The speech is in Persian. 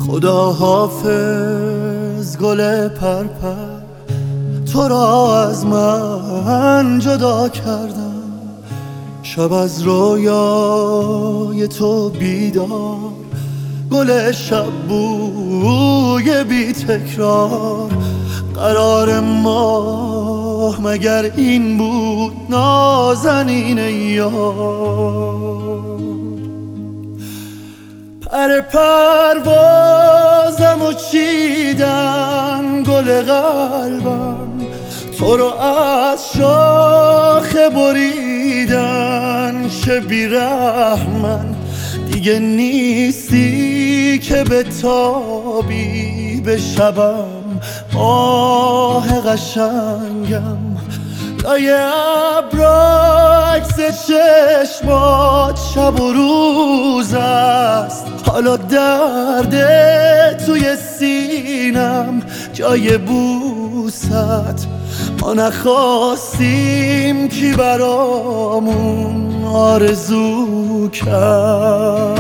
خدا حافظ گل پرپر، تو را از من جدا کردم. شب از رویای تو بیدار، گل شب بوی بی تکرار. قرار ما مگر این بود نازنین یار؟ پر پروازم و چیدن گل قلبم، تو رو از شاخه بریدن. چه بی‌رحمن دیگه نیستی که به تابی به شبم. آه قشنگم لای ابرعکس چشمات شب و روز است. حالا درد توی سینم جای بوست. ما نخواستیم کی برامون آرزو کرد.